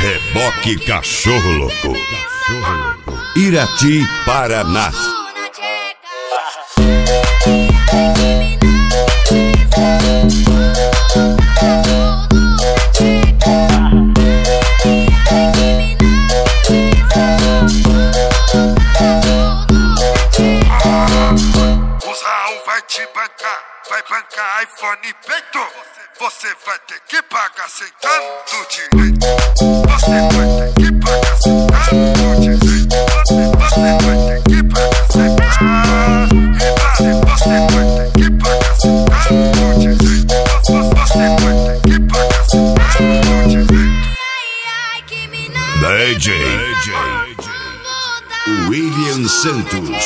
Reboque Cachorro Louco, Irati, Paraná. O Raul vai te bancar, vai bancar iPhone e peito. Você vai ter que pagar sentando direito. Você vai ter que pagar sentando direito. Você vai ter que pagar sentando. Você vai ter que pagar sentando direito. Você vai ter que pagar sentando direito. DJ William Santos.